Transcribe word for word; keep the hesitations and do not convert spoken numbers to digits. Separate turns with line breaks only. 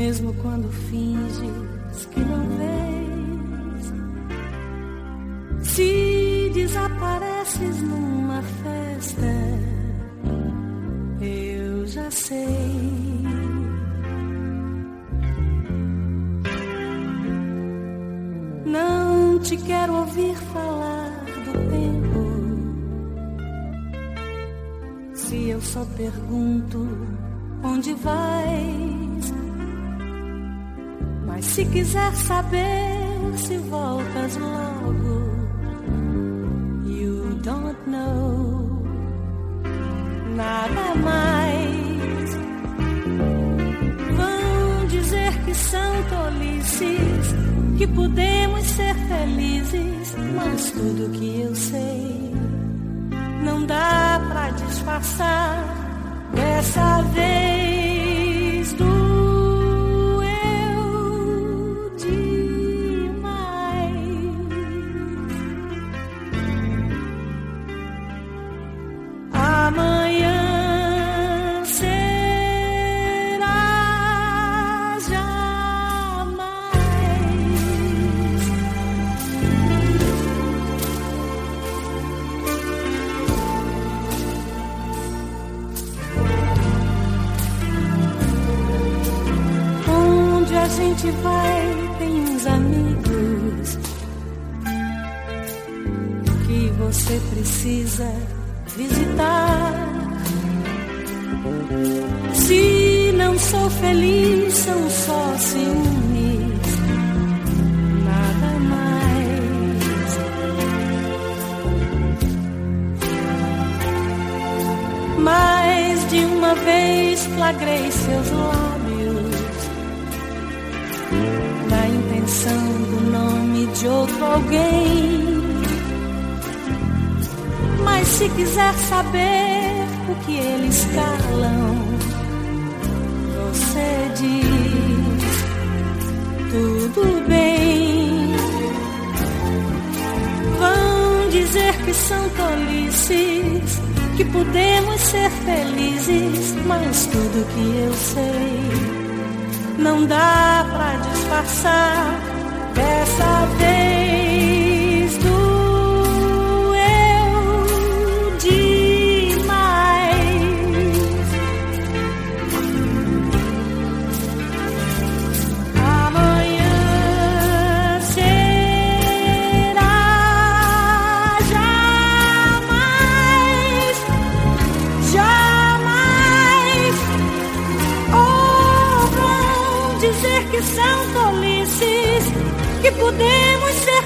mesmo quando finges que não vês. Se desapareces numa festa, eu já sei. Não te quero ouvir falar do tempo, se eu só pergunto onde vais. Mas se quiser saber se voltas logo, you don't know nada mais. Vão dizer que são tolices, que podemos ser felizes, mas tudo que eu sei não dá pra disfarçar. Dessa vez doeu demais. Amanhã será jamais. Onde a gente vai tem uns amigos que você precisa visitar. Se não sou feliz, são só ciúmes, nada mais. Mais de uma vez flagrei seus lábios na intenção do nome de outro alguém. Mas se quiser saber o que eles calam, você diz tudo bem. Vão dizer que são tolices, que podemos ser felizes, mas tudo que eu sei não dá pra disfarçar. Dessa vez doeu demais. Amanhã será jamais, jamais. Ou vão dizer que são tolices, que podemos ser